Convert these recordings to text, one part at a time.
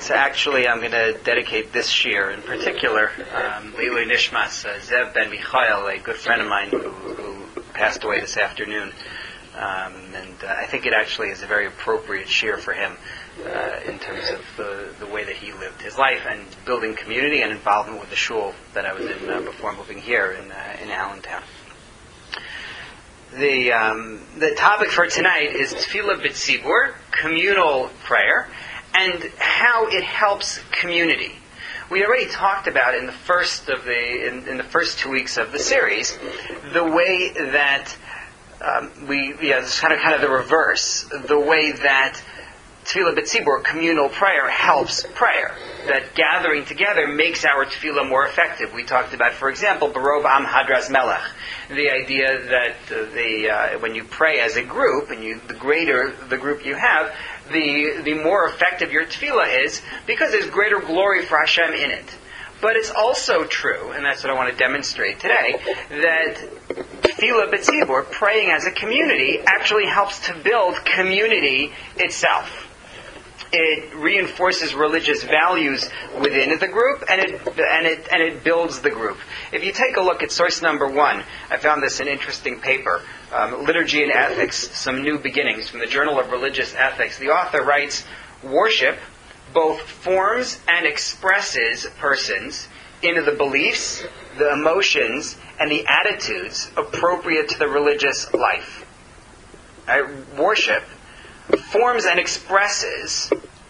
So actually, I'm going to dedicate this shir in particular, Leilui Nishmas Zev Ben Michael, a good friend of mine who passed away this afternoon. And I think it actually is a very appropriate shir for him in terms of the way that he lived his life and building community and involvement with the shul that I was in before moving here in Allentown. The topic for tonight is Tefillah B'Tzibur, communal prayer, and how it helps community. We already talked about in the first 2 weeks of the series the way that it's kind of the reverse, the way that Tefillah B'Tzibur, communal prayer, helps prayer. That gathering together makes our tefillah more effective. We talked about, for example, Barov Am Hadras Melech, the idea that when you pray as a group, and the greater the group you have, the more effective your tefillah is, because there's greater glory for Hashem in it. But it's also true, and that's what I want to demonstrate today, that Tefillah B'Tzibur, praying as a community, actually helps to build community itself. It reinforces religious values within the group, and it builds the group. If you take a look at source number 1, I found this an interesting paper, Liturgy and Ethics, Some New Beginnings, from the Journal of Religious Ethics. The author writes, worship both forms and expresses persons into the beliefs, the emotions, and the attitudes appropriate to the religious life. Worship forms and expresses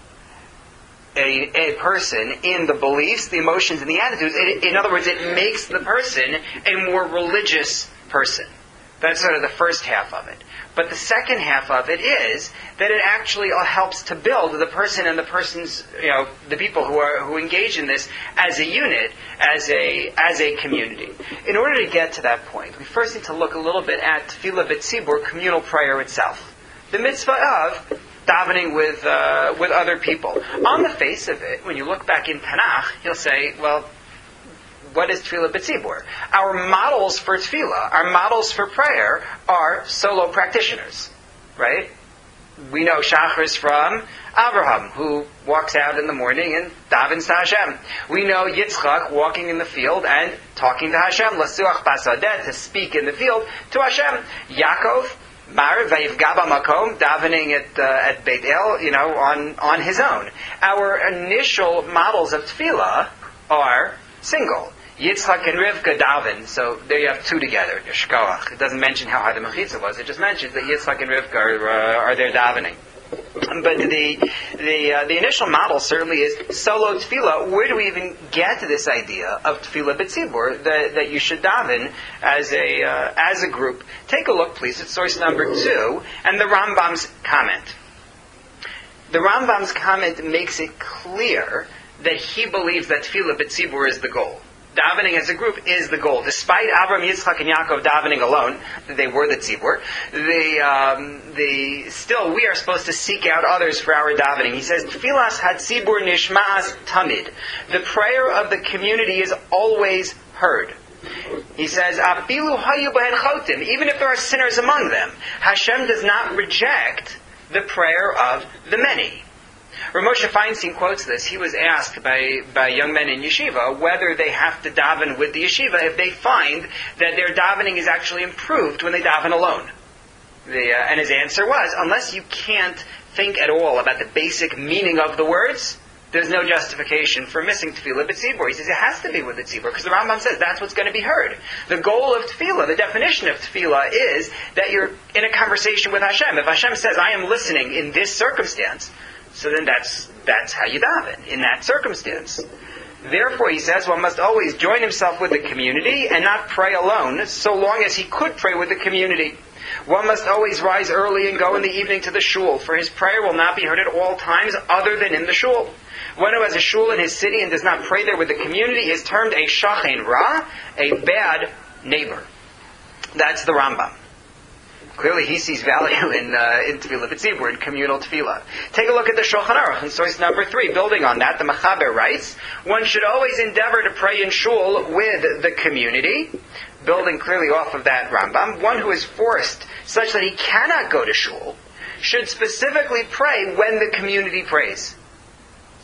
a person in the beliefs, the emotions, and the attitudes. In other words, it makes the person a more religious person. That's sort of the first half of it. But the second half of it is that it actually helps to build the person and the person's, the people who engage in this as a unit, as a community. In order to get to that point, we first need to look a little bit at Tefillah B'Tzibur, communal prayer itself. The mitzvah of davening with other people. On the face of it, when you look back in Tanakh, you'll say, well, what is Tefillah B'Tzibur? Our models for Tefillah, our models for prayer, are solo practitioners, right? We know Shachris from Abraham, who walks out in the morning and davens to Hashem. We know Yitzchak walking in the field and talking to Hashem, Lasuach Basadeh, to speak in the field to Hashem. Yaakov, Mar Vayivgaba Makom, davening at Beit El, on his own. Our initial models of tefillah are single. Yitzchak and Rivka daven, so there you have two together. Yeshkoach. It doesn't mention how high the mechitza was. It just mentions that Yitzchak and Rivka are there davening. But the initial model certainly is solo tefillah. Where do we even get to this idea of Tefillah B'Tzibur, that you should daven as a group? Take a look, please, at source number 2 and the Rambam's comment. The Rambam's comment makes it clear that he believes that Tefillah B'Tzibur is the goal. Davening as a group is the goal. Despite Avram, Yitzchak, and Yaakov davening alone, they were the tzibur. Still, we are supposed to seek out others for our davening. He says, "Tfilas hatzibur nishmas tamid." The prayer of the community is always heard. He says, "Afilu hayu b'hen chotim." Even if there are sinners among them, Hashem does not reject the prayer of the many. Rav Moshe Feinstein quotes this. He was asked by young men in yeshiva whether they have to daven with the yeshiva if they find that their davening is actually improved when they daven alone. And his answer was, unless you can't think at all about the basic meaning of the words, there's no justification for missing Tefillah B'Tzibur. He says it has to be with the Tzibur, because the Rambam says that's what's going to be heard. The goal of Tefillah, the definition of Tefillah, is that you're in a conversation with Hashem. If Hashem says, I am listening in this circumstance, so then that's how you daven, in that circumstance. Therefore, he says, one must always join himself with the community and not pray alone, so long as he could pray with the community. One must always rise early and go in the evening to the shul, for his prayer will not be heard at all times other than in the shul. One who has a shul in his city and does not pray there with the community is termed a shachen ra, a bad neighbor. That's the Rambam. Clearly he sees value in Tefillah B'Tzibur, in communal Tefillah. Take a look at the Shulchan Aruch in source number 3. Building on that, the Mechaber writes, one should always endeavor to pray in shul with the community. Building clearly off of that Rambam, one who is forced such that he cannot go to shul should specifically pray when the community prays.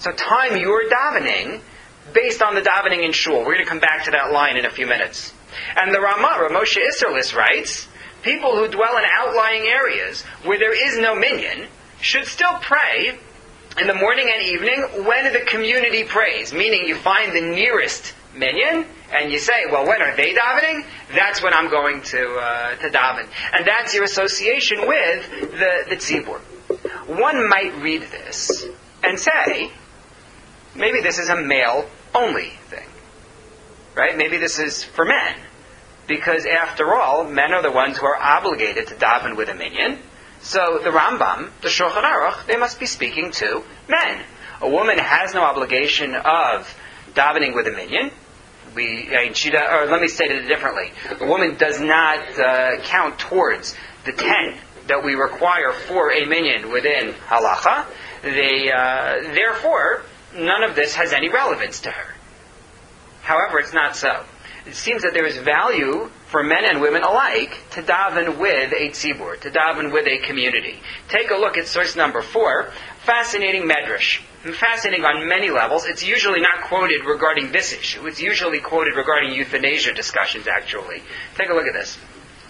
So time your davening based on the davening in shul. We're going to come back to that line in a few minutes. And the Ramah, Rav Moshe Isserlis, writes, people who dwell in outlying areas where there is no minyan should still pray in the morning and evening when the community prays, meaning you find the nearest minyan and you say, well, when are they davening? That's when I'm going to daven. And that's your association with the tzibur. One might read this and say, maybe this is a male-only thing. Right? Maybe this is for men. Because after all, men are the ones who are obligated to daven with a minyan. So the Rambam, the Shulchan Aruch, they must be speaking to men. A woman has no obligation of davening with a minyan. Let me state it differently. A woman does not count towards the 10 that we require for a minyan within halacha. Therefore, none of this has any relevance to her. However, it's not so. It seems that there is value for men and women alike to daven with a tzibur, to daven with a community. Take a look at source number 4, fascinating medrash. Fascinating on many levels. It's usually not quoted regarding this issue. It's usually quoted regarding euthanasia discussions, actually. Take a look at this.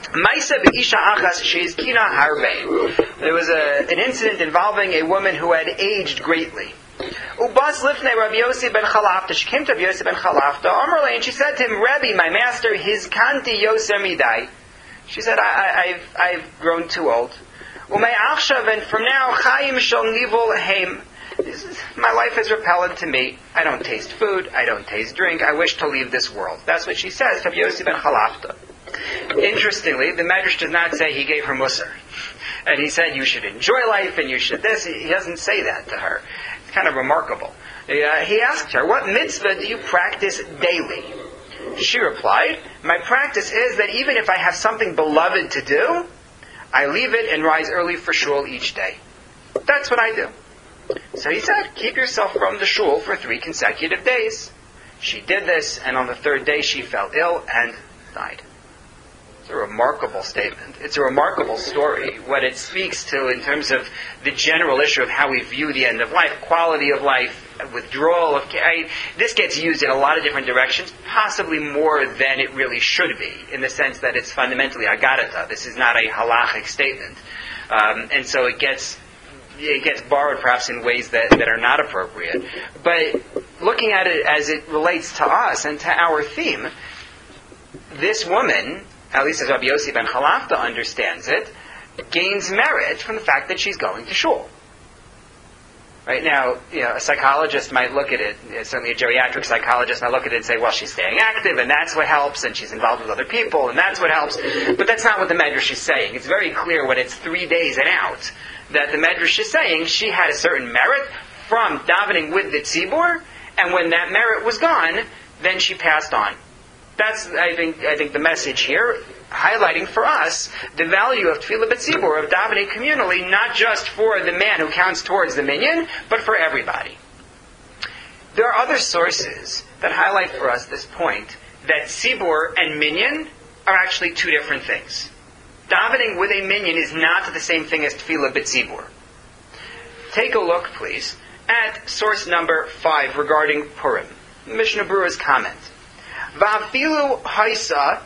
There was an incident involving a woman who had aged greatly. Ubas lifnei Rabbi Yossi ben Chalafta. She came to Rabbi Yossi ben Chalafta, Amrle, and she said to him, Rabbi, my master, his kanti yoser midai. She said, I've grown too old. Umay achshav, and from now, chayim shel nivul heim. My life is repellent to me. I don't taste food. I don't taste drink. I wish to leave this world. That's what she says to Rabbi Yossi ben Chalafta. Interestingly, the Medrash does not say he gave her musar. And he said, you should enjoy life and you should this. He doesn't say that to her. It's kind of remarkable. He asked her, what mitzvah do you practice daily? She replied, my practice is that even if I have something beloved to do, I leave it and rise early for shul each day. That's what I do. So he said, keep yourself from the shul for 3 consecutive days. She did this, and on the 3rd day she fell ill and died. It's a remarkable statement. It's a remarkable story. What it speaks to in terms of the general issue of how we view the end of life, quality of life, withdrawal of care. This gets used in a lot of different directions, possibly more than it really should be, in the sense that it's fundamentally agarata. This is not a halachic statement. And so it gets borrowed perhaps in ways that are not appropriate. But looking at it as it relates to us and to our theme, this woman, at least as Rabbi Yossi ben Chalafta understands it, gains merit from the fact that she's going to shul. Right now, a psychologist might look at it, certainly a geriatric psychologist might look at it and say, well, she's staying active, and that's what helps, and she's involved with other people, and that's what helps. But that's not what the Medrash is saying. It's very clear when it's 3 days and out that the Medrash is saying she had a certain merit from davening with the tzibur, and when that merit was gone, then she passed on. That's, I think, the message here, highlighting for us the value of tefillah b'tzibur, of davening communally, not just for the man who counts towards the minyan, but for everybody. There are other sources that highlight for us this point, that tzibur and minyan are actually 2 different things. Davening with a minyan is not the same thing as tefillah b'tzibur. Take a look, please, at source number 5 regarding Purim. Mishnah Berurah's comment. Va'afilu haisa.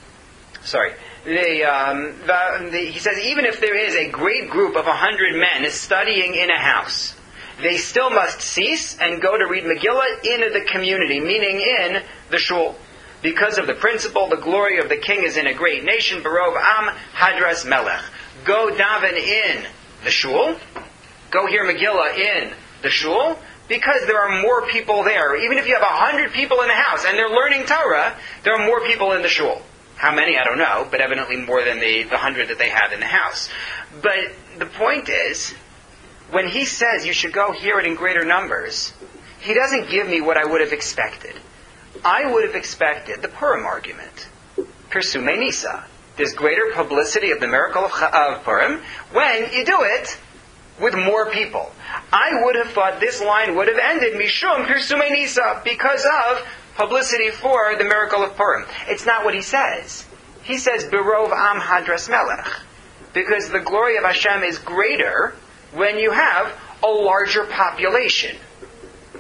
He says, even if there is a great group of 100 men studying in a house, they still must cease and go to read Megillah in the community, meaning in the shul. Because of the principle, the glory of the king is in a great nation, Barov Am Hadras Melech. Go daven in the shul. Go hear Megillah in the shul. Because there are more people there. Even if you have 100 people in the house and they're learning Torah, there are more people in the shul. How many, I don't know, but evidently more than the 100 that they have in the house. But the point is, when he says you should go hear it in greater numbers, he doesn't give me what I would have expected. I would have expected the Purim argument. Persume Nisa. There's greater publicity of the miracle of Purim when you do it with more people. I would have thought this line would have ended Mishum Persume Nisa, because of publicity for the miracle of Purim. It's not what he says. He says Berov Am Hadras Melech, because the glory of Hashem is greater when you have a larger population.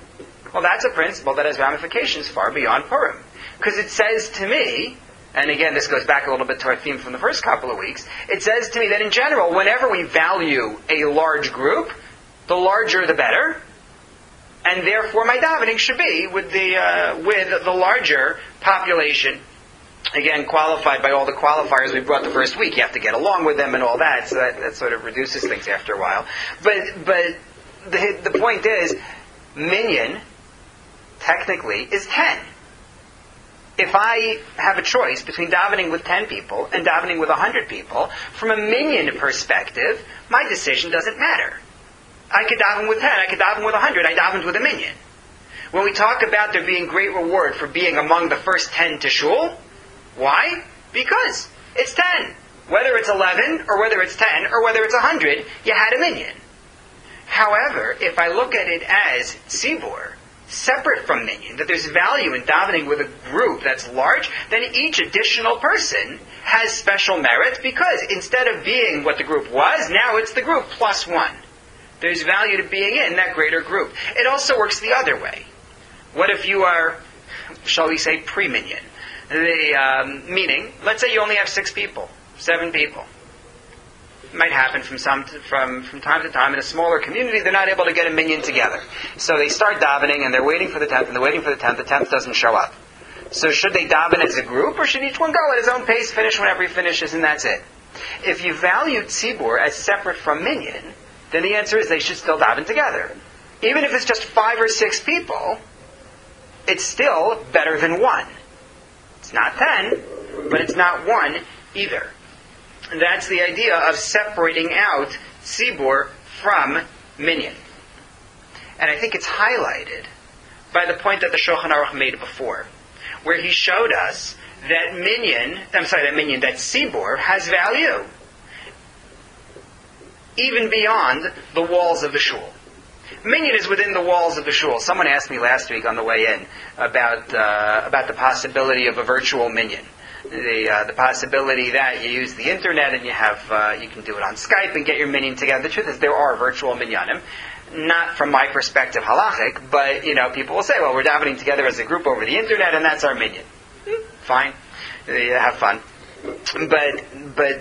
Well, that's a principle that has ramifications far beyond Purim. Because it says to me, and again, this goes back a little bit to our theme from the first couple of weeks, it says to me that in general, whenever we value a large group, the larger the better, and therefore my davening should be with the larger population. Again, qualified by all the qualifiers we brought the first week. You have to get along with them and all that, so that sort of reduces things after a while. But the point is, minyan, technically, is 10. If I have a choice between davening with 10 people and davening with 100 people, from a minyan perspective, my decision doesn't matter. I could daven with 10, I could daven with 100, I davened with a minyan. When we talk about there being great reward for being among the first 10 to shul, why? Because it's 10. Whether it's 11, or whether it's 10, or whether it's 100, you had a minyan. However, if I look at it as tzibur, separate from minyan, that there's value in davening with a group that's large, then each additional person has special merit because instead of being what the group was, now it's the group plus one. There's value to being in that greater group. It also works the other way. What if you are, shall we say, pre-minyan? Meaning, let's say you only have 6 people, 7 people. It might happen from time to time in a smaller community, they're not able to get a minyan together. So they start davening and they're waiting for the 10th and they're waiting for the 10th, the 10th doesn't show up. So should they daven as a group or should each one go at his own pace, finish whenever he finishes and that's it? If you value tzibur as separate from minyan, then the answer is they should still daven together. Even if it's just 5 or 6 people, it's still better than 1. It's not 10, but it's not 1 either. And that's the idea of separating out tzibur from minyan. And I think it's highlighted by the point that the Shulchan Aruch made before, where he showed us that that tzibur has value, even beyond the walls of the shul. Minyan is within the walls of the shul. Someone asked me last week on the way in about the possibility of a virtual minyan. The possibility that you use the internet and you can do it on Skype and get your minyan together. The truth is there are virtual minyanim. Not from my perspective halachic, but people will say, well, we're davening together as a group over the internet and that's our minyan. Fine. Have fun. But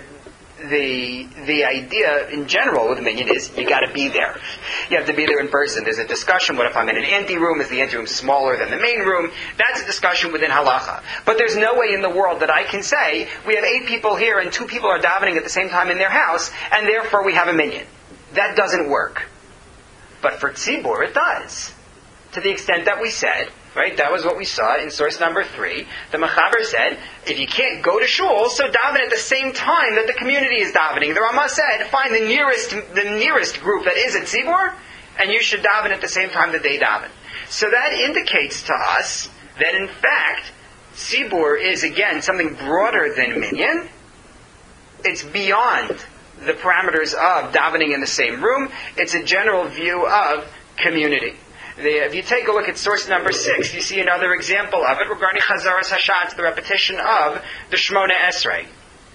the idea in general with minyan is you got to be there. You have to be there in person. There's a discussion. What if I'm in an anteroom? Is the anteroom smaller than the main room? That's a discussion within halacha. But there's no way in the world that I can say we have 8 people here and 2 people are davening at the same time in their house, and therefore we have a minyan. That doesn't work. But for tzibur, it does. To the extent that we said, right, that was what we saw in source number 3. The Mechaber said, if you can't go to shul, so daven at the same time that the community is davening. The Ramah said, find the nearest group that is a tzibur, and you should daven at the same time that they daven. So that indicates to us that in fact, tzibur is again something broader than minyan. It's beyond the parameters of davening in the same room. It's a general view of community. If you take a look at source number 6, you see another example of it regarding Chazaras Hashatz, the repetition of the Shmona Esrei.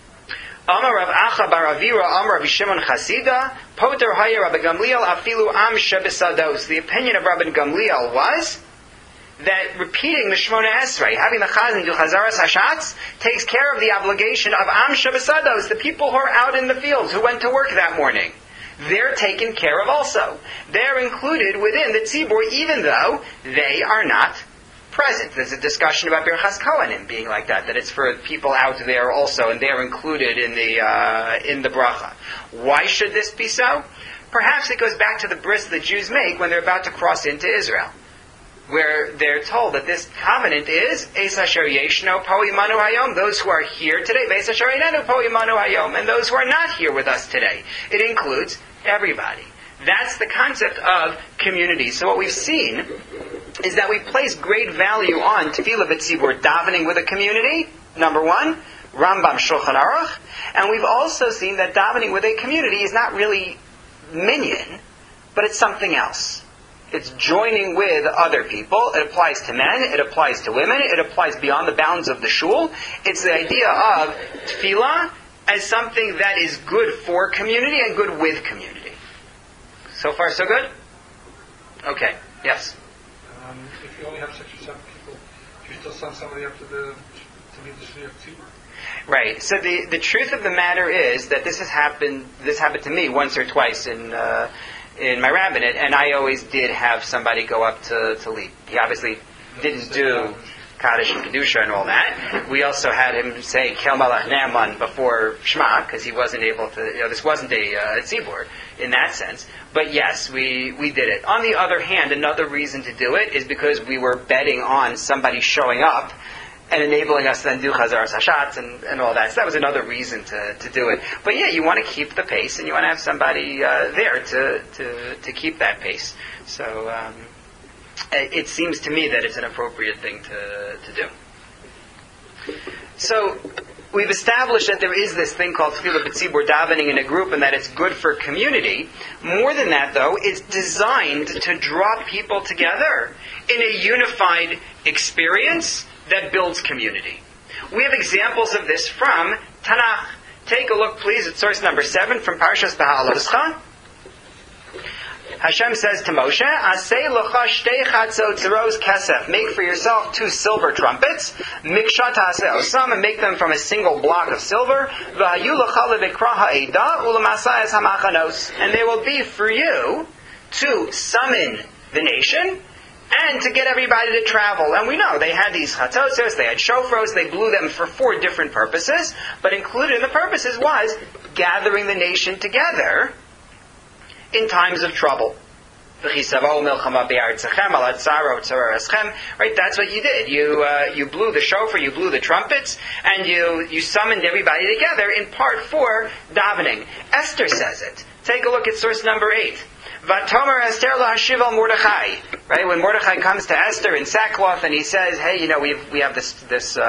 Amar Rav Acha bar Avira, Amar Rav Shimon Chasida, Poter Haya Rabbi Gamliel Afilu Am Shebesados. The opinion of Rabbi Gamliel was that repeating the Shmona Esrei, having the Chazan do Chazaras Hashatz, takes care of the obligation of Am Shebesados, the people who are out in the fields, who went to work that morning. They're taken care of also. They're included within the tzibur, even though they are not present. There's a discussion about Birchas Kohanim being like that it's for people out there also, and they're included in the bracha. Why should this be so? Perhaps it goes back to the bris the Jews make when they're about to cross into Israel, where they're told that this covenant is Eis Asher Yeshno Po Imanu Hayom. Those who are here today, Eis Asher Einenu Po Imanu Hayom, and those who are not here with us today. It includes everybody. That's the concept of community. So what we've seen is that we place great value on Tefillah B'Tzibur, davening with a community, number 1, Rambam Shulchan Aruch, and we've also seen that davening with a community is not really minyan, but it's something else. It's joining with other people. It applies to men. It applies to women. It applies beyond the bounds of the shul. It's the idea of tefillah as something that is good for community and good with community. So far, so good? Okay. Yes? if you only have 6 or 7 people, do you still send somebody up to lead the Shliach Tzibur? Right. So the truth of the matter is that this happened to me once or twice in my rabbinate, and I always did have somebody go up to lead. He obviously didn't do Kaddish and Kedusha and all that. We also had him say Kel Malach Naaman before Shema, because he wasn't able to, this wasn't a tzibur in that sense. But yes, we did it. On the other hand, another reason to do it is because we were betting on somebody showing up and enabling us to then do Chazar Hashatz and all that. So that was another reason to do it. But yeah, you want to keep the pace, and you want to have somebody there to keep that pace. So it seems to me that it's an appropriate thing to do. So we've established that there is this thing called Tefillah B'tzibur, davening in a group, and that it's good for community. More than that, though, it's designed to draw people together in a unified experience that builds community. We have examples of this from Tanakh. Take a look, please, at source number 7 from Parshas Beha'aloscha. Hashem says to Moshe, Asei locha shtei chatzot zeros kesef. Make for yourself 2 silver trumpets. Mikshat ha'aseh osam, and make them from a single block of silver. V'hayu locha levikra ha'edah u'lemasayas ha'machanos. And they will be for you to summon the nation and to get everybody to travel. And we know they had these chatzotzos, they had shofros, they blew them for 4 different purposes, but included in the purposes was gathering the nation together in times of trouble. Right, that's what you did. You blew the shofar, you blew the trumpets, and you summoned everybody together in part for davening. Esther says it. Take a look at source number 8. Vatomer Esther lahashiv al Mordechai. Right, when Mordechai comes to Esther in sackcloth and he says, "Hey, we have this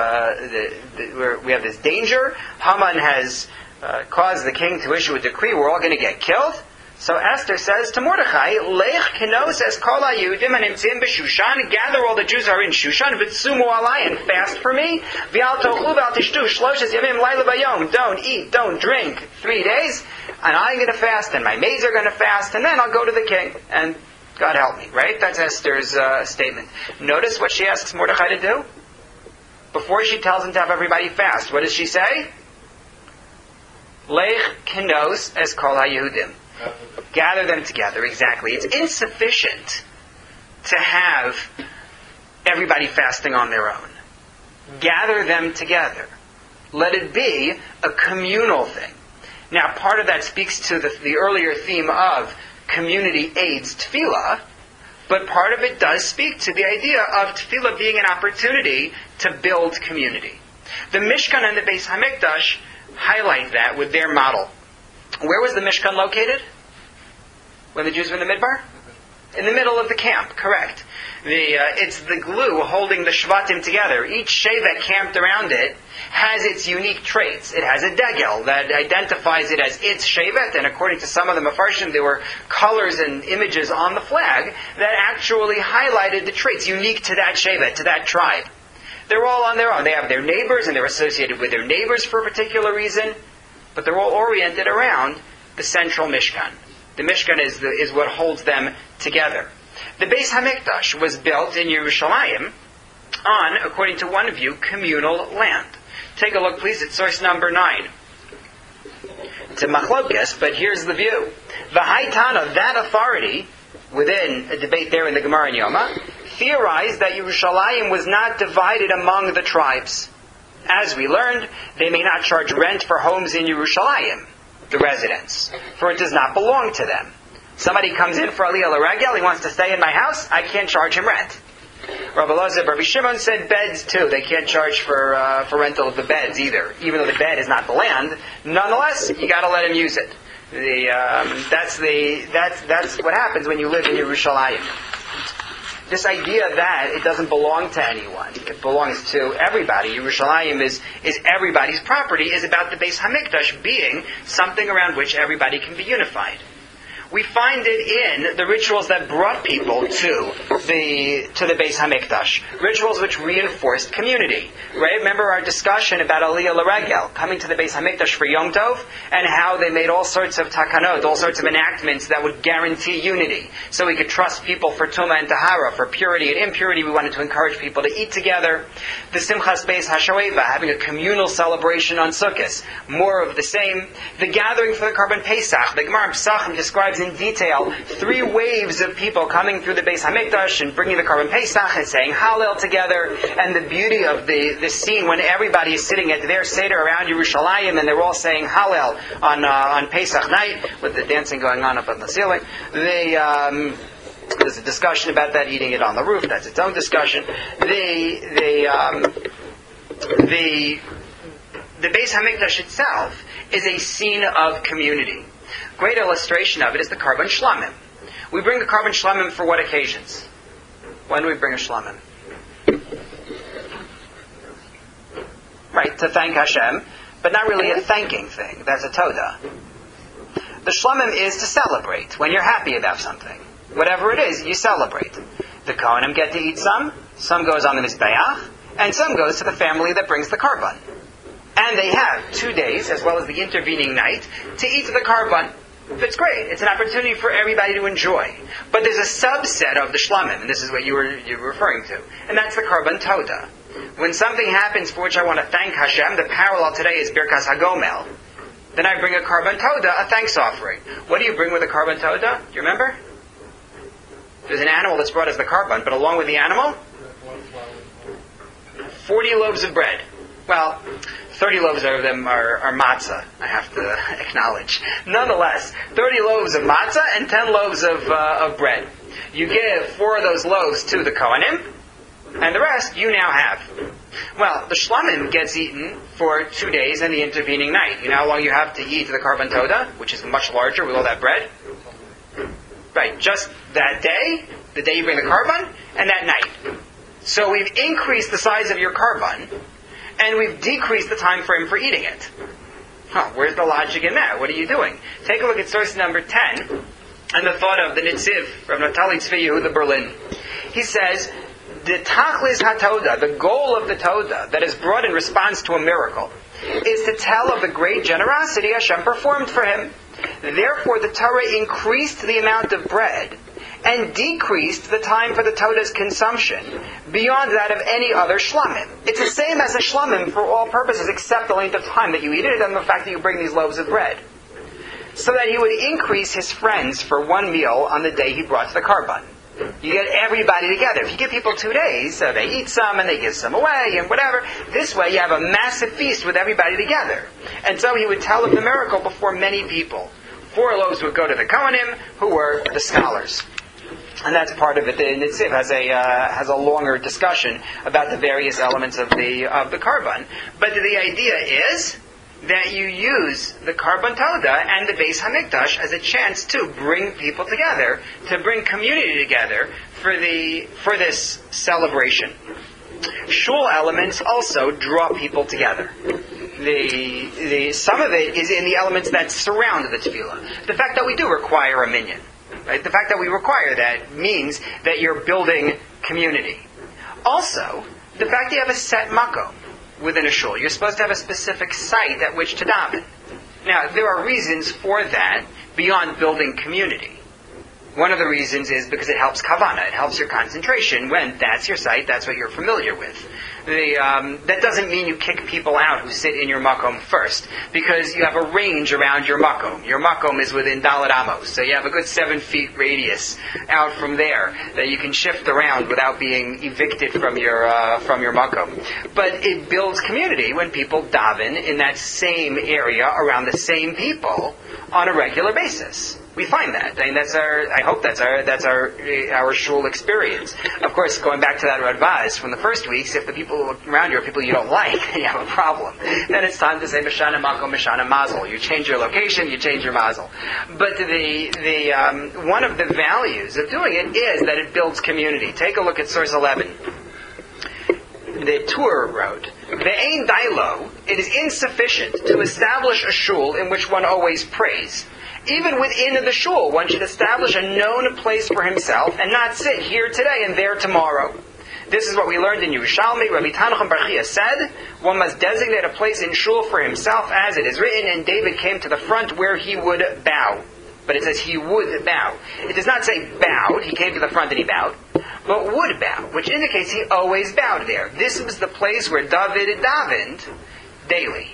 danger. Haman has caused the king to issue a decree. We're all going to get killed." So Esther says to Mordechai, "Lech kenos es kol haYehudim hanimtzim b'Shushan. Gather all the Jews who are in Shushan. V'tzumu alai, and fast for me. V'al tochlu v'al tishtu shloshes yamim laila bayom. Don't eat, don't drink 3 days. And I'm going to fast, and my maids are going to fast, and then I'll go to the king. And God help me." Right? That's Esther's statement. Notice what she asks Mordechai to do before she tells him to have everybody fast. What does she say? Lech kenos es kol haYehudim. Gather them together, exactly. It's insufficient to have everybody fasting on their own. Gather them together. Let it be a communal thing. Now, part of that speaks to the earlier theme of community aids tefillah, but part of it does speak to the idea of tefillah being an opportunity to build community. The Mishkan and the Beis HaMikdash highlight that with their model. Where was the Mishkan located when the Jews were in the Midbar? In the middle of the camp, correct. It's the glue holding the Shvatim together. Each Shevet camped around it has its unique traits. It has a degel that identifies it as its Shevet, and according to some of the Mefarshim, there were colors and images on the flag that actually highlighted the traits unique to that Shevet, to that tribe. They're all on their own. They have their neighbors, and they're associated with their neighbors for a particular reason, but they're all oriented around the central Mishkan. The Mishkan is what holds them together. The Beis HaMikdash was built in Yerushalayim on, according to one view, communal land. Take a look, please, at source number 9. It's a machlokes, but here's the view. V'haitana, that authority, within a debate there in the Gemara in Yoma, theorized that Yerushalayim was not divided among the tribes. As we learned, they may not charge rent for homes in Yerushalayim, the residents, for it does not belong to them. Somebody comes in for Aliyah L'Regel, he wants to stay in my house, I can't charge him rent. Rabbi Elazar, Rabbi Shimon said beds too. They can't charge for rental of the beds either, even though the bed is not the land. Nonetheless, you got to let him use it. That's what happens when you live in Yerushalayim. This idea that it doesn't belong to anyone, it belongs to everybody. Yerushalayim is everybody's property, is about the Beis HaMikdash being something around which everybody can be unified. We find it in the rituals that brought people to the Beis Hamikdash. Rituals which reinforced community. Right? Remember our discussion about Aliyah L'Regel, coming to the Beis Hamikdash for Yom Tov, and how they made all sorts of takanot, all sorts of enactments that would guarantee unity. So we could trust people for Tumah and Tahara, for purity and impurity. We wanted to encourage people to eat together. The Simchas Beis HaShoeva, having a communal celebration on Sukkot. More of the same. The gathering for the Karban Pesach. The Gemara in Pesachim describes in detail 3 waves of people coming through the Beis Hamikdash and bringing the Karban Pesach and saying Hallel together. And the beauty of the scene when everybody is sitting at their Seder around Yerushalayim and they're all saying Hallel on Pesach night with the dancing going on up on the ceiling. There's a discussion about that, eating it on the roof. That's its own discussion. The Beis Hamikdash itself is a scene of community. Great illustration of it is the Karban Shlamim. We bring the Karban Shlamim for what occasions? When do we bring a Shlamim? Right, to thank Hashem, but not really a thanking thing. That's a Todah. The Shlamim is to celebrate when you're happy about something. Whatever it is, you celebrate. The Kohanim get to eat some goes on the Mizbeach, and some goes to the family that brings the Karban. And they have 2 days, as well as the intervening night, to eat the Karban. It's great. It's an opportunity for everybody to enjoy. But there's a subset of the Shlamim, and this is what you were referring to, and that's the Karban Todah. When something happens for which I want to thank Hashem, the parallel today is Birkas HaGomel, then I bring a Karban Todah, a thanks offering. What do you bring with a Karban Todah? Do you remember? There's an animal that's brought as the Karban, but along with the animal, 40 loaves of bread. Well, 30 loaves of them are matzah, I have to acknowledge. Nonetheless, 30 loaves of matzah and 10 loaves of bread. You give 4 of those loaves to the Kohanim, and the rest you now have. Well, the Shlamim gets eaten for 2 days and the intervening night. You know how long you have to eat the Karban Todah, which is much larger with all that bread? Right, just that day, the day you bring the Karban, and that night. So we've increased the size of your Karban, and we've decreased the time frame for eating it. Where's the logic in that? What are you doing? Take a look at source number 10, and the thought of the Nitziv, Rav Natali Tzvi Yehuda Berlin. He says, the Tachlis HaTodah, the goal of the Todah, that is brought in response to a miracle, is to tell of the great generosity Hashem performed for him. Therefore, the Torah increased the amount of bread and decreased the time for the Todah's consumption beyond that of any other Shlamim. It's the same as a Shlamim for all purposes except the length of time that you eat it and the fact that you bring these loaves of bread. So that he would increase his friends for 1 meal on the day he brought the Karban. You get everybody together. If you give people 2 days, so they eat some and they give some away and whatever. This way you have a massive feast with everybody together. And so he would tell of the miracle before many people. 4 loaves would go to the Kohanim, who were the scholars. And that's part of it. The Nitziv has a longer discussion about the various elements of the Karban. But the idea is that you use the Karban Todah and the Beis Hamikdash as a chance to bring people together, to bring community together for this celebration. Shul elements also draw people together. Some of it is in the elements that surround the tefillah. The fact that we do require a minyan, right? The fact that we require that means that you're building community. Also, the fact that you have a set makom within a shul. You're supposed to have a specific site at which to daven. Now, there are reasons for that beyond building community. One of the reasons is because it helps kavanah, it helps your concentration when that's your site, that's what you're familiar with. That doesn't mean you kick people out who sit in your makom first, because you have a range around your makom. Your makom is within Dalet Amos, so you have a good 7 feet radius out from there that you can shift around without being evicted from your makom. But it builds community when people daven in that same area around the same people on a regular basis. We find that. I mean, I hope that's our shul experience. Of course, going back to that Radvaz from the first weeks, if the people around you are people you don't like, you have a problem. Then it's time to say Mishana Makom, Mishana Mazel. You change your location, you change your Mazel. But one of the values of doing it is that it builds community. Take a look at source 11. The Tur wrote, Ve'ein dailo, it is insufficient to establish a shul in which one always prays, Even within the shul, one should establish a known place for himself and not sit here today and there tomorrow. This is what we learned in Yerushalmi. Rabbi Tanachum Bar Chia said, one must designate a place in shul for himself as it is written, and David came to the front where he would bow. But it says he would bow. It does not say bowed, he came to the front and he bowed, but would bow, which indicates he always bowed there. This was the place where David davened daily.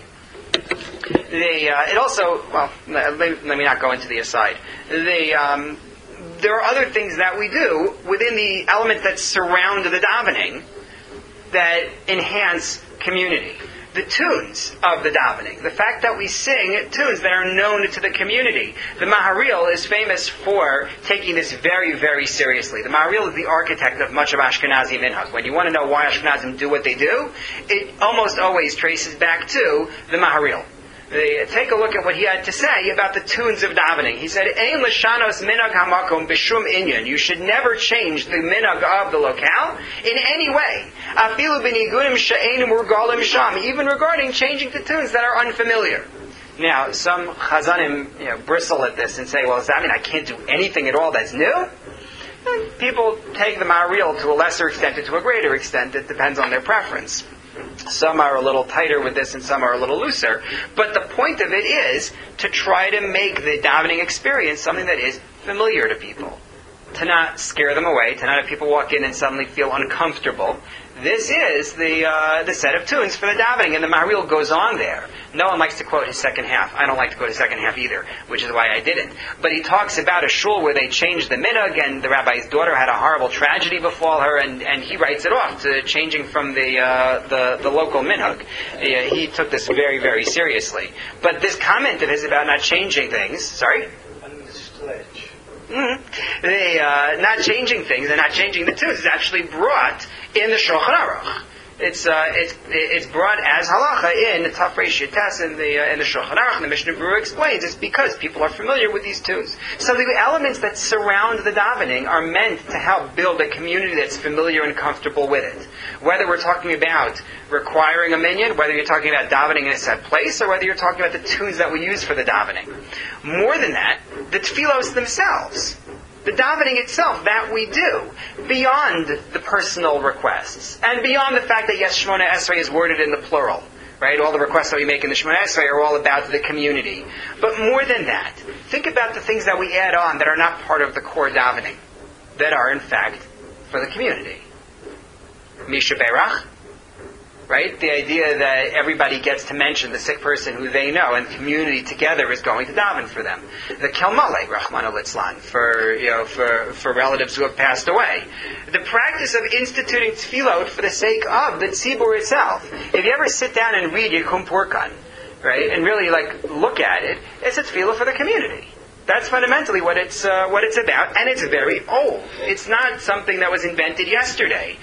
It also, well, let me not go into the aside. There are other things that we do within the elements that surround the davening that enhance community. The tunes of the davening. The fact that we sing tunes that are known to the community. The Maharil is famous for taking this very, very seriously. The Maharil is the architect of much of Ashkenazi minhag. When you want to know why Ashkenazim do what they do, it almost always traces back to the Maharil. Take a look at what he had to say about the tunes of davening. He said, "Ein l'shanos minhag hamakom b'shum inyan." You should never change the minhag of the locale in any way. Afilu b'nigunim she'ein murgalim sham. Even regarding changing to tunes that are unfamiliar. Now, some chazanim bristle at this and say, "Well, does that mean I can't do anything at all that's new?" And people take the Maharil to a lesser extent and to a greater extent. It depends on their preference. Some are a little tighter with this and some are a little looser. But the point of it is to try to make the davening experience something that is familiar to people. To not scare them away, to not have people walk in and suddenly feel uncomfortable. This is the set of tunes for the davening, and the Maharil goes on there. No one likes to quote his second half. I don't like to quote his second half either, which is why I didn't. But he talks about a shul where they changed the minhag, and the rabbi's daughter had a horrible tragedy befall her, and he writes it off to changing from the local minhag. He took this very, very seriously. But this comment of his about not changing things, sorry? Not changing things and not changing the tunes is actually brought in the Shulchan Aruch. It's brought as halacha in the Tafresh Yates in the Shulchan Aruch. And the Mishnah Berurah explains it's because people are familiar with these tunes. So the elements that surround the davening are meant to help build a community that's familiar and comfortable with it. Whether we're talking about requiring a minyan, whether you're talking about davening in a set place, or whether you're talking about the tunes that we use for the davening. More than that, the tefillos themselves. The davening itself that we do, beyond the personal requests, and beyond the fact that yes, Shemona Esrei is worded in the plural, right? All the requests that we make in the Shemona Esrei are all about the community. But more than that, think about the things that we add on that are not part of the core davening, that are in fact for the community. Misha Berach, right? The idea that everybody gets to mention the sick person who they know, and the community together is going to daven for them. The Kelmalei, Rachmana Litzlan, for relatives who have passed away. The practice of instituting tefillot for the sake of the tzibur itself. If you ever sit down and read Yekum Purkan, right, and really look at it, it's a tefillah for the community. That's fundamentally what it's about, and it's very old. It's not something that was invented yesterday.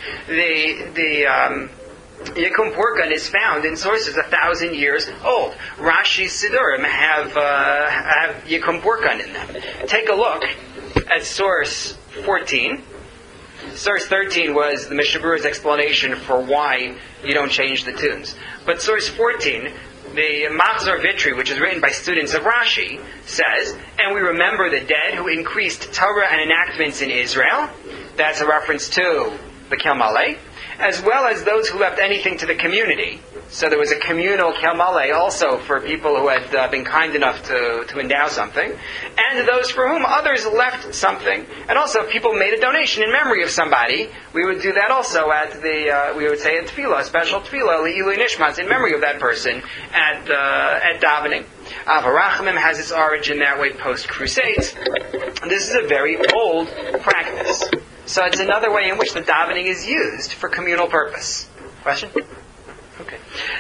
The Yekum Purkan is found in sources 1,000 years old. Rashi's Sidurim have Yekum Purkan in them. Take a look at source 14. Source 13 was the Mishnah Berurah's explanation for why you don't change the tunes. But source 14, the Machzor Vitri, which is written by students of Rashi, says, "And we remember the dead who increased Torah and enactments in Israel." That's a reference to the Kelmalei. As well as those who left anything to the community. So there was a communal Kelmalei also for people who had been kind enough to endow something. And those for whom others left something. And also if people made a donation in memory of somebody, we would do that also at we would say a tefillah, a special tefillah, Le'ilui Nishmas, in memory of that person at davening. Avarachimim has its origin that way post-Crusades. This is a very old practice. So it's another way in which the davening is used for communal purpose. Question? Okay.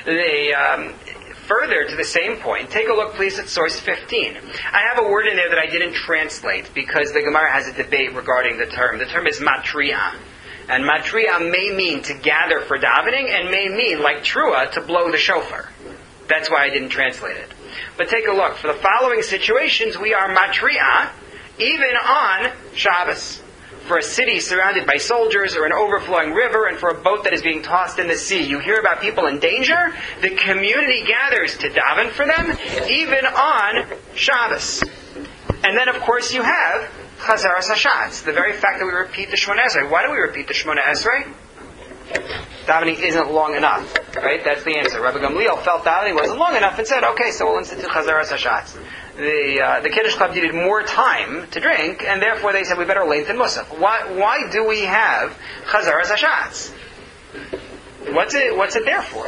Further to the same point, take a look please at source 15. I have a word in there that I didn't translate because the Gemara has a debate regarding the term. The term is matria. And matria may mean to gather for davening and may mean, like trua, to blow the shofar. That's why I didn't translate it. But take a look. For the following situations, we are matria even on Shabbos. For a city surrounded by soldiers or an overflowing river and for a boat that is being tossed in the sea. You hear about people in danger, the community gathers to daven for them, even on Shabbos. And then, of course, you have Chazaras Hashatz, the very fact that we repeat the Shemona Esrei. Why do we repeat the Shemona Esrei? Davening isn't long enough, right? That's the answer. Rabbi Gamliel felt davening wasn't long enough and said, okay, so we'll institute Chazaras Hashatz. The Kiddush Club needed more time to drink, and therefore they said we better lengthen Musaf. Why do we have Chazaras Hashatz? What's it there for?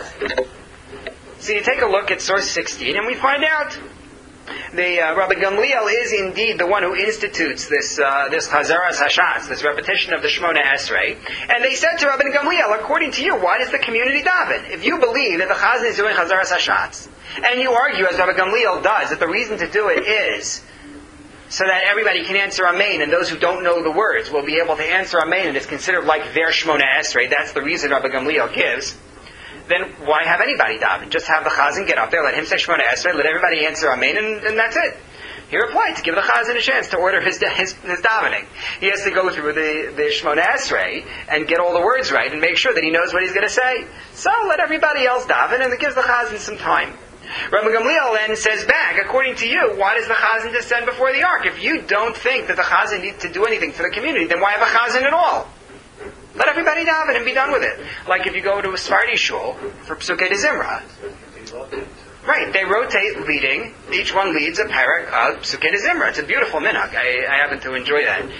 So you take a look at source 16, and we find out Rabbi Gamliel is indeed the one who institutes this Chazaras Hashatz, this repetition of the Shemona Esrei. And they said to Rabbi Gamliel, according to you, why does the community daven? If you believe that the Chazan is doing Chazaras Hashatz, and you argue, as Rabbi Gamliel does, that the reason to do it is so that everybody can answer Amen, and those who don't know the words will be able to answer Amen, and it's considered like their Shemona Esrei. That's the reason Rabbi Gamliel gives. Then why have anybody daven? Just have the Chazan get up there, let him say Shemona Esrei, let everybody answer Amen, and that's it. He replied to give the Chazan a chance to order his davening. He has to go through the Shemona Esrei and get all the words right and make sure that he knows what he's going to say. So let everybody else daven, and it gives the Chazan some time. Rabbi Gamliel then says back, according to you, why does the Chazan descend before the ark? If you don't think that the Chazan needs to do anything for the community, then why have a Chazan at all? Let everybody daven and be done with it. Like if you go to a Sephardi shul for Psukei de Zimra. Right, they rotate leading. Each one leads a parak of Psukei de Zimra. It's a beautiful minhag. I happen to enjoy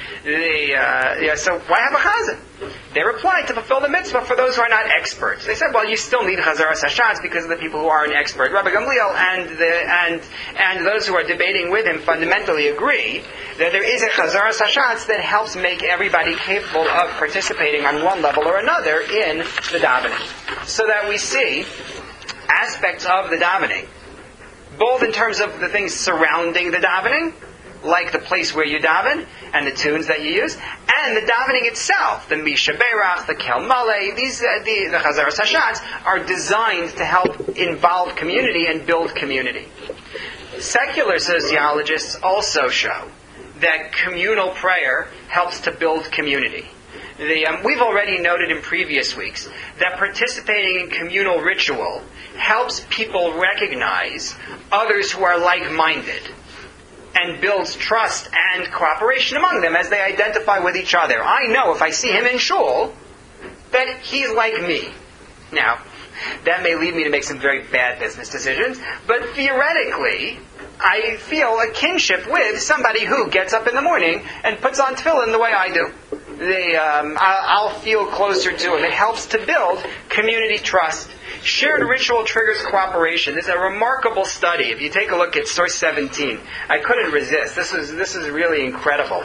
that. So why have a Chazan? They replied to fulfill the mitzvah for those who are not experts. They said, well, you still need Chazaras Hashatz because of the people who aren't expert. Rabbi Gamliel and those who are debating with him fundamentally agree that there is a Chazaras Hashatz that helps make everybody capable of participating on one level or another in the davening. So that we see aspects of the davening, both in terms of the things surrounding the davening, like the place where you daven and the tunes that you use, and the davening itself, the Misha Berach, the Kel Maleh, the Chazaras Hashatz are designed to help involve community and build community. Secular sociologists also show that communal prayer helps to build community. We've already noted in previous weeks that participating in communal ritual helps people recognize others who are like-minded and builds trust and cooperation among them as they identify with each other. I know if I see him in shul that he's like me. Now, that may lead me to make some very bad business decisions, but theoretically, I feel a kinship with somebody who gets up in the morning and puts on tefillin the way I do. I'll feel closer to him. It helps to build community trust. Shared ritual triggers cooperation. This is a remarkable study. If you take a look at source 17, I couldn't resist. This is really incredible.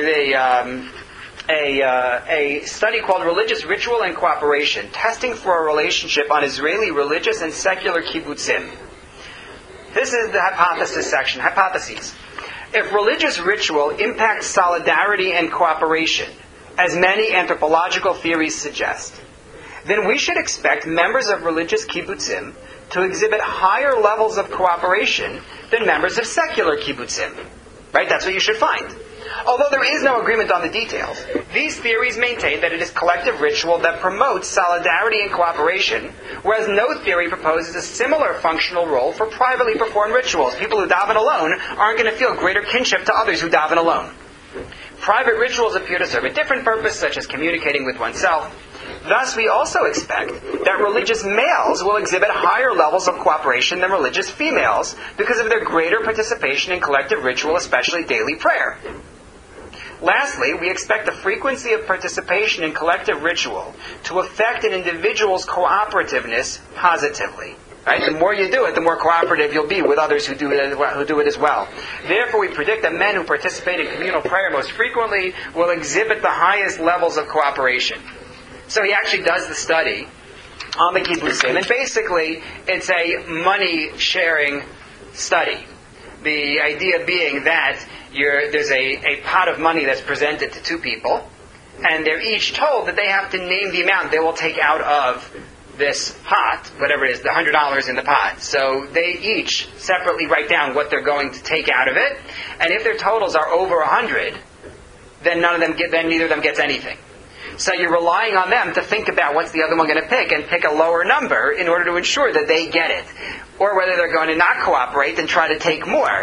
A study called Religious Ritual and Cooperation, Testing for a Relationship on Israeli Religious and Secular Kibbutzim. This is the hypothesis section. Hypotheses. If religious ritual impacts solidarity and cooperation, as many anthropological theories suggest, then we should expect members of religious kibbutzim to exhibit higher levels of cooperation than members of secular kibbutzim. Right? That's what you should find. Although there is no agreement on the details, these theories maintain that it is collective ritual that promotes solidarity and cooperation, whereas no theory proposes a similar functional role for privately performed rituals. People who daven alone aren't going to feel greater kinship to others who daven alone. Private rituals appear to serve a different purpose, such as communicating with oneself. Thus, we also expect that religious males will exhibit higher levels of cooperation than religious females because of their greater participation in collective ritual, especially daily prayer. Lastly, we expect the frequency of participation in collective ritual to affect an individual's cooperativeness positively. Right? The more you do it, the more cooperative you'll be with others who do it as well. Therefore, we predict that men who participate in communal prayer most frequently will exhibit the highest levels of cooperation. So he actually does the study on the kibbutzim, and basically it's a money-sharing study. The idea being that there's a pot of money that's presented to two people, and they're each told that they have to name the amount they will take out of this pot, whatever it is, the $100 in the pot. So they each separately write down what they're going to take out of it, and if their totals are over 100, then neither of them gets anything. So you're relying on them to think about what's the other one going to pick and pick a lower number in order to ensure that they get it. Or whether they're going to not cooperate and try to take more.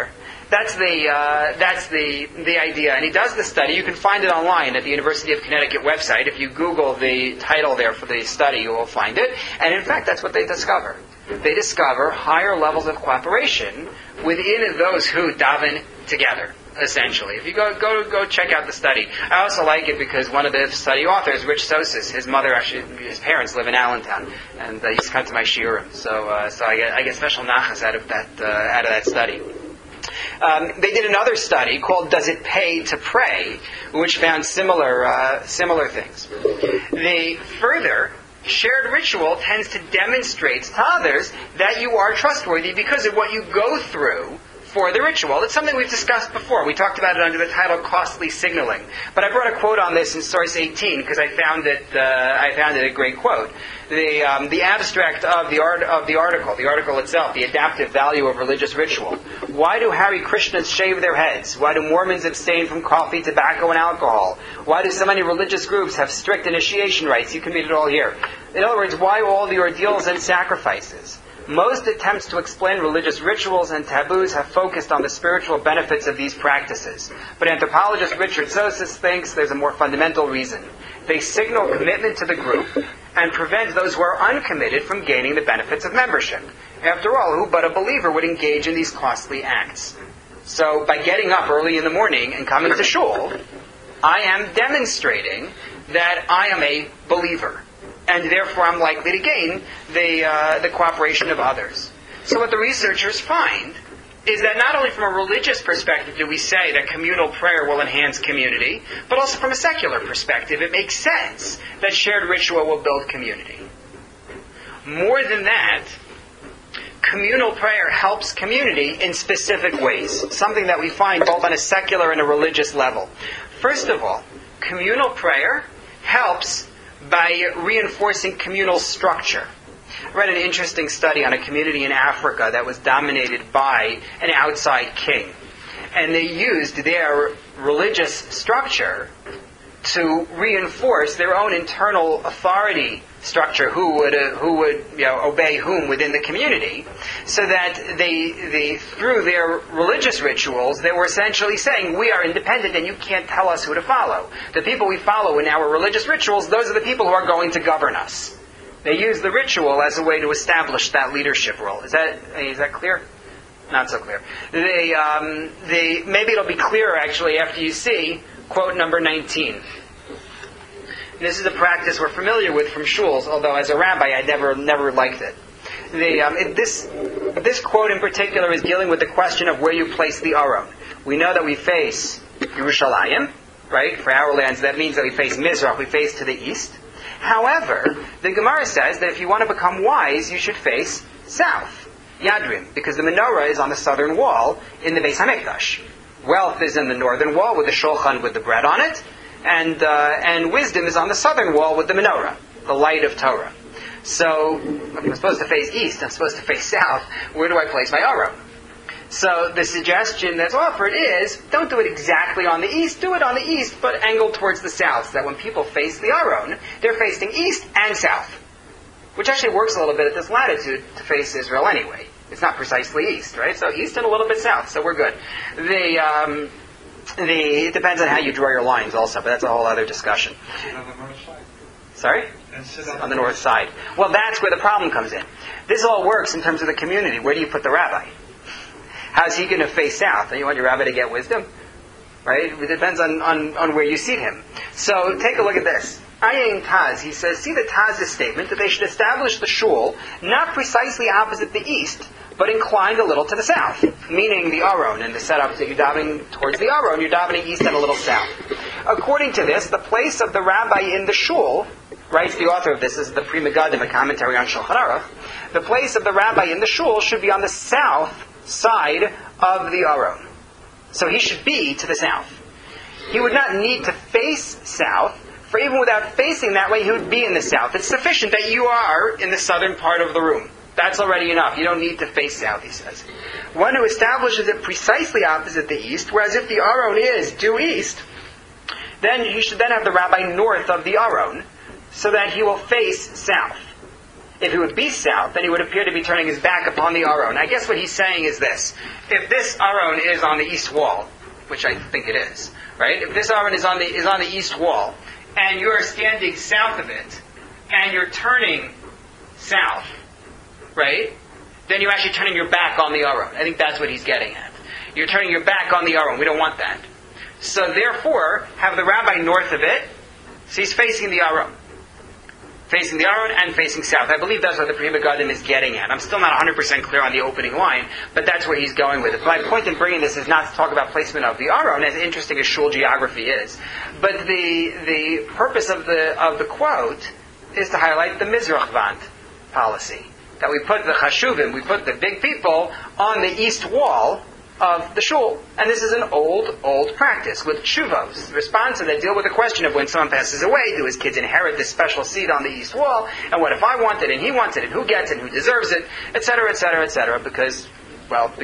That's the idea. And he does the study. You can find it online at the University of Connecticut website. If you Google the title there for the study, you will find it. And in fact, that's what they discover. They discover higher levels of cooperation within those who daven together, essentially. If you go check out the study. I also like it because one of the study authors, Rich Sosis, his parents live in Allentown, and he used to come to my shiurim. So I get special nachas out of that study. They did another study called "Does It Pay to Pray," which found similar things. Shared ritual tends to demonstrate to others that you are trustworthy because of what you go through for the ritual. It's something we've discussed before. We talked about it under the title "Costly Signaling." But I brought a quote on this in source 18 because I found it a great quote. The abstract of the article itself, the adaptive value of religious ritual. Why do Hare Krishnas shave their heads? Why do Mormons abstain from coffee, tobacco, and alcohol? Why do so many religious groups have strict initiation rites? You can read it all here. In other words, why all the ordeals and sacrifices? Most attempts to explain religious rituals and taboos have focused on the spiritual benefits of these practices. But anthropologist Richard Sosis thinks there's a more fundamental reason. They signal commitment to the group and prevent those who are uncommitted from gaining the benefits of membership. After all, who but a believer would engage in these costly acts? So by getting up early in the morning and coming to shul, I am demonstrating that I am a believer. And therefore I'm likely to gain the cooperation of others. So what the researchers find is that not only from a religious perspective do we say that communal prayer will enhance community, but also from a secular perspective, it makes sense that shared ritual will build community. More than that, communal prayer helps community in specific ways, something that we find both on a secular and a religious level. First of all, communal prayer helps by reinforcing communal structure. I read an interesting study on a community in Africa that was dominated by an outside king. And they used their religious structure to reinforce their own internal authority structure, who would obey whom within the community, so that they through their religious rituals, they were essentially saying, we are independent and you can't tell us who to follow. The people we follow in our religious rituals, those are the people who are going to govern us. They use the ritual as a way to establish that leadership role. Is that clear? Not so clear. Maybe it'll be clearer actually after you see quote number 19. This is a practice we're familiar with from shuls, although as a rabbi I never liked it. This quote in particular is dealing with the question of where you place the Aron. We know that we face Yerushalayim, right? For our lands, that means that we face Mizrach, we face to the east. However, the Gemara says that if you want to become wise, you should face south, Yadrim, because the menorah is on the southern wall in the Beis HaMikdash. Wealth is in the northern wall with the shulchan with the bread on it, and wisdom is on the southern wall with the menorah, the light of Torah. So, I'm supposed to face east, I'm supposed to face south. Where do I place my Aron? So the suggestion that's offered is, don't do it exactly on the east, do it on the east, but angled towards the south, so that when people face the Aron, they're facing east and south. Which actually works a little bit at this latitude to face Israel anyway. It's not precisely east, right? So east and a little bit south, so we're good. It depends on how you draw your lines also, but that's a whole other discussion. On the north side. Sorry? On the north side. Well, that's where the problem comes in. This all works in terms of the community. Where do you put the rabbi? How's he going to face south? And you want your rabbi to get wisdom? Right? It depends on where you seat him. So take a look at this. Ayin Taz, he says, see the Taz's statement that they should establish the shul not precisely opposite the east, but inclined a little to the south, meaning the Aron and the setup that you're davening towards the Aron, you're davening east and a little south. According to this, the place of the rabbi in the shul, writes the author of this is the Pri Megadim, a commentary on Shulchan Aruch, the place of the rabbi in the shul should be on the south side of the Aron. So he should be to the south. He would not need to face south, for even without facing that way, he would be in the south. It's sufficient that you are in the southern part of the room. That's already enough. You don't need to face south, he says. One who establishes it precisely opposite the east, whereas if the Aron is due east, then he should then have the rabbi north of the Aron, so that he will face south. If he would be south, then he would appear to be turning his back upon the Aron. I guess what he's saying is this. If this Aron is on the east wall, which I think it is, right? If this Aron is on the east wall, and you're standing south of it, and you're turning south, right? Then you're actually turning your back on the Aron. I think that's what he's getting at. You're turning your back on the Aron. We don't want that. So therefore, have the rabbi north of it. So he's facing the Aron. Facing the Aron and facing south. I believe that's what the Pri Megadim is getting at. I'm still not 100% clear on the opening line, but that's where he's going with it. My point in bringing this is not to talk about placement of the Aron, as interesting as shul geography is. But the purpose of the quote is to highlight the Mizrach policy. That we put the Chashuvim, we put the big people on the east wall of the shul. And this is an old practice with shuvos, responses that deal with the question of when someone passes away, do his kids inherit this special seat on the east wall? And what if I want it and he wants it, and who gets it and who deserves it, etc., etc., etc., because. But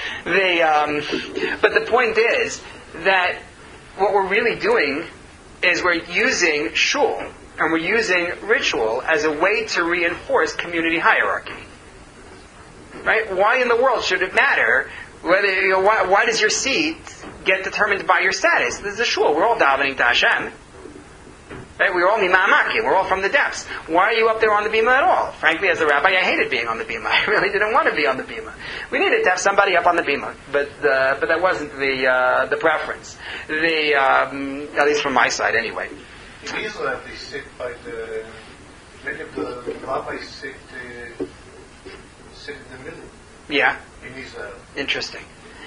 the point is that what we're really doing is we're using shul and we're using ritual as a way to reinforce community hierarchy. Right? Why in the world should it matter whether why does your seat get determined by your status? This is a shul. We're all davening to Hashem. Right? We're all mima'amakim. We're all from the depths. Why are you up there on the bima at all? Frankly, as a rabbi, I hated being on the bima. I really didn't want to be on the bima. We needed to have somebody up on the bima, but that wasn't the preference. At least from my side, anyway. In Israel, they sit by many of the rabbis sit in the middle. Yeah. In Israel. Interesting.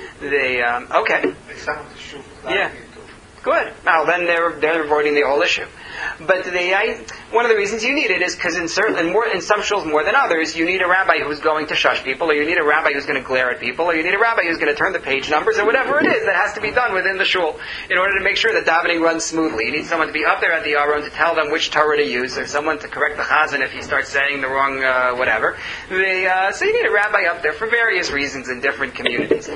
Okay. Like some of the shul. Yeah. Good. Well, then they're avoiding the whole issue. But one of the reasons you need it is because in some shuls more than others, you need a rabbi who's going to shush people, or you need a rabbi who's going to glare at people, or you need a rabbi who's going to turn the page numbers, or whatever it is that has to be done within the shul in order to make sure that davening runs smoothly. You need someone to be up there at the Aron to tell them which Torah to use, or someone to correct the chazan if he starts saying the wrong whatever. So you need a rabbi up there for various reasons in different communities.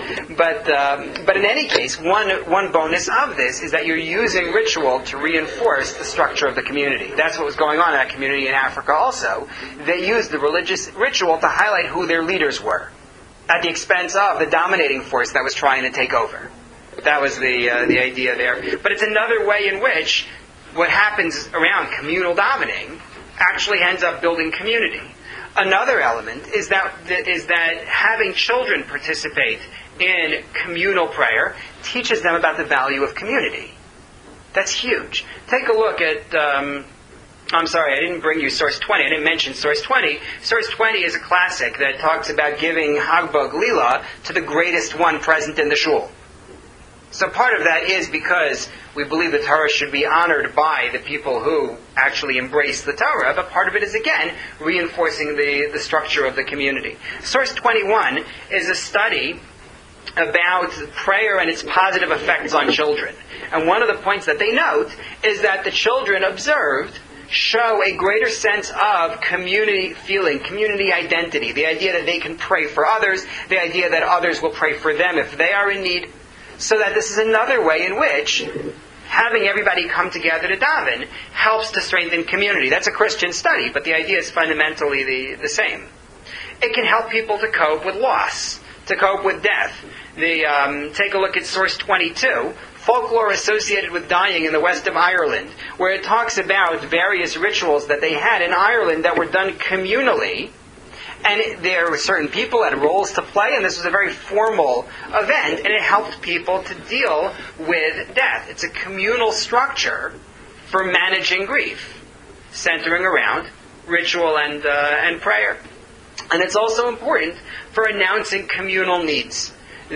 But in any case, one bonus of this is that you're using ritual to reinforce the structure of the community. That's what was going on in that community in Africa also. They used the religious ritual to highlight who their leaders were, at the expense of the dominating force that was trying to take over. That was the idea there. But it's another way in which what happens around communal davening actually ends up building community. Another element is that having children participate in communal prayer teaches them about the value of community. That's huge. Take a look at, I'm sorry, I didn't bring you source 20. I didn't mention source 20. Source 20 is a classic that talks about giving Hagbah Glila to the greatest one present in the shul. So part of that is because we believe the Torah should be honored by the people who actually embrace the Torah, but part of it is, again, reinforcing the structure of the community. Source 21 is a study about prayer and its positive effects on children. And one of the points that they note is that the children observed show a greater sense of community feeling, community identity, the idea that they can pray for others, the idea that others will pray for them if they are in need. So that this is another way in which having everybody come together to daven helps to strengthen community. That's a Christian study, but the idea is fundamentally the same. It can help people to cope with loss, to cope with death. Take a look at source 22, folklore associated with dying in the west of Ireland, where it talks about various rituals that they had in Ireland that were done communally. And there were certain people that had roles to play, and this was a very formal event, and it helped people to deal with death. It's a communal structure for managing grief, centering around ritual and prayer. And it's also important for announcing communal needs.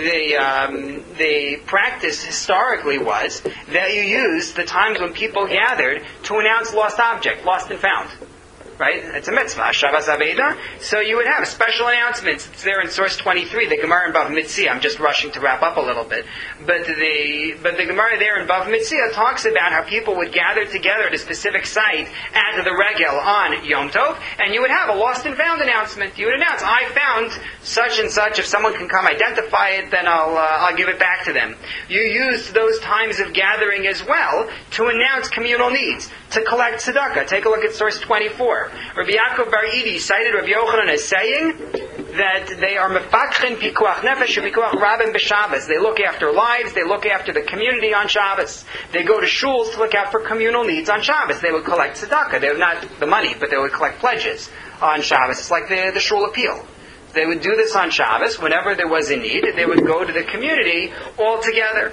The practice historically was that you used the times when people gathered to announce lost object, lost and found. Right? It's a mitzvah, Shabbos Aveda. So you would have special announcements. It's there in source 23, the Gemara in Bav Mitzia. I'm just rushing to wrap up a little bit. But the Gemara there in Bav Mitzia talks about how people would gather together at a specific site at the Regel on Yom Tov, and you would have a lost and found announcement. You would announce, I found such and such. If someone can come identify it, then I'll give it back to them. You used those times of gathering as well to announce communal needs, to collect tzedakah. Take a look at source 24. Rabbi Yaakov Bar Idi cited Rabbi Yochanan as saying that they are mefakchin pikuach nefesh and pikuach rabim b'Shabbos. They look after lives, they look after the community on Shabbos. They go to shuls to look out for communal needs on Shabbos. They would collect tzedakah. They would not the money, but they would collect pledges on Shabbos. It's like the shul appeal. They would do this on Shabbos. Whenever there was a need, they would go to the community all together.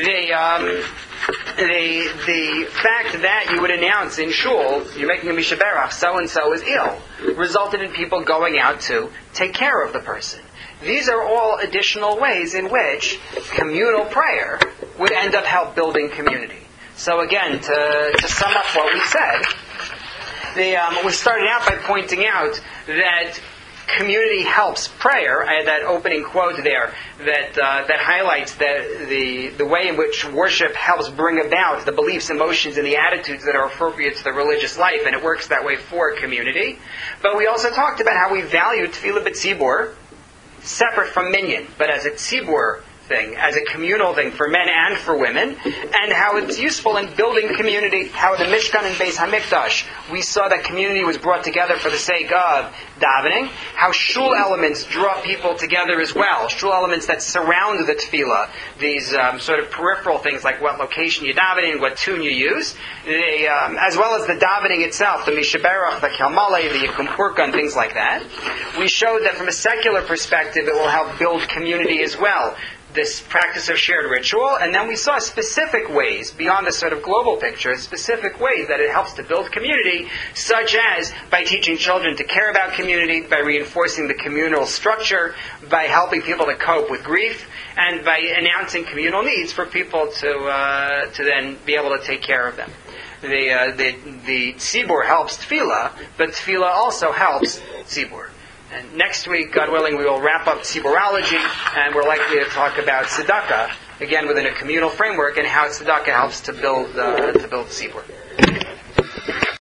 The fact that you would announce in shul, you're making a mishaberach, so-and-so is ill, resulted in people going out to take care of the person. These are all additional ways in which communal prayer would end up help building community. So again, to sum up what we said, we started out by pointing out that community helps prayer. I had that opening quote there that highlights the way in which worship helps bring about the beliefs, emotions, and the attitudes that are appropriate to the religious life, and it works that way for community. But we also talked about how we value tefillah b'tzibur separate from minyan, but as a tzibur thing, as a communal thing for men and for women, and how it's useful in building community. How the Mishkan and Beis Hamikdash, we saw that community was brought together for the sake of davening. How shul elements draw people together as well. Shul elements that surround the tefillah. These sort of peripheral things like what location you daven in, what tune you use, as well as the davening itself, the Mishaberach, the Kelmale, the Yikum Purka, and things like that. We showed that from a secular perspective, it will help build community as well. This practice of shared ritual, and then we saw specific ways, beyond the sort of global picture, specific ways that it helps to build community, such as by teaching children to care about community, by reinforcing the communal structure, by helping people to cope with grief, and by announcing communal needs for people to then be able to take care of them. The tzibur helps tefillah, but tefillah also helps tzibur. And next week, God willing, we will wrap up tziburology, and we're likely to talk about tzedakah, again within a communal framework, and how tzedakah helps to build tzibur.